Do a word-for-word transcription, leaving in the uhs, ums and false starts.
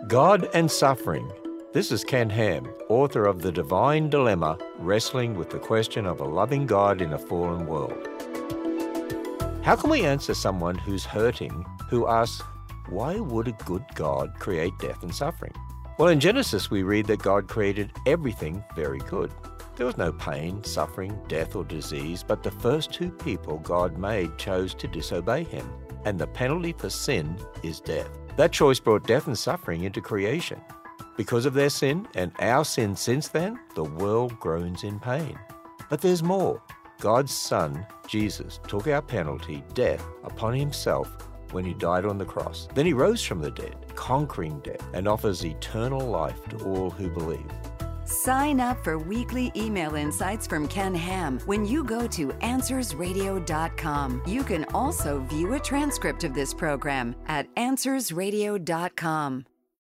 God and Suffering. This is Ken Ham, author of The Divine Dilemma, wrestling with the question of a loving God in a fallen world. How can we answer someone who's hurting, who asks, why would a good God create death and suffering? Well, in Genesis we read that God created everything very good. There was no pain, suffering, death or disease, but the first two people God made chose to disobey him, and the penalty for sin is death. That choice brought death and suffering into creation. Because of their sin and our sin since then, the world groans in pain. But there's more. God's Son, Jesus, took our penalty, death, upon himself when he died on the cross. Then he rose from the dead, conquering death, and offers eternal life to all who believe. Sign up for weekly email insights from Ken Ham when you go to answers radio dot com. You can also view a transcript of this program at answers radio dot com.